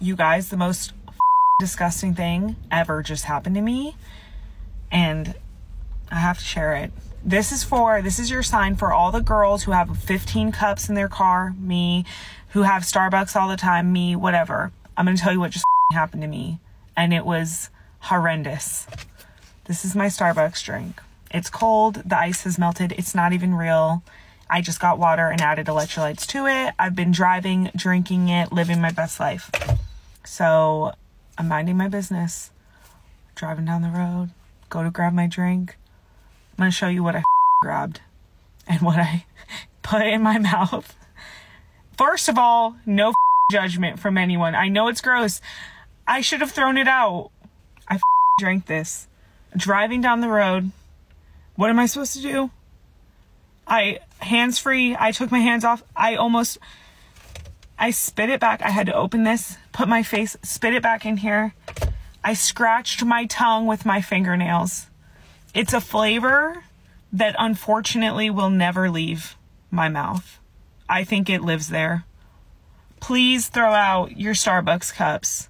You guys, the most disgusting thing ever just happened to me, and I have to share it. This is your sign for all the girls who have 15 cups in their car, me, who have Starbucks all the time, me, whatever. I'm going to tell you what just happened to me, and it was horrendous. This is my Starbucks drink. It's cold. The ice has melted. It's not even real. I just got water and added electrolytes to it. I've been driving, drinking it, living my best life. So I'm minding my business, driving down the road, go to grab my drink. I'm going to show you what I grabbed and what I put in my mouth. First of all, no judgment from anyone. I know it's gross. I should have thrown it out. I drank this. Driving down the road. What am I supposed to do? Hands-free. I took my hands off. I spit it back. I had to open this, put my face, spit it back in here. I scratched my tongue with my fingernails. It's a flavor that unfortunately will never leave my mouth. I think it lives there. Please throw out your Starbucks cups.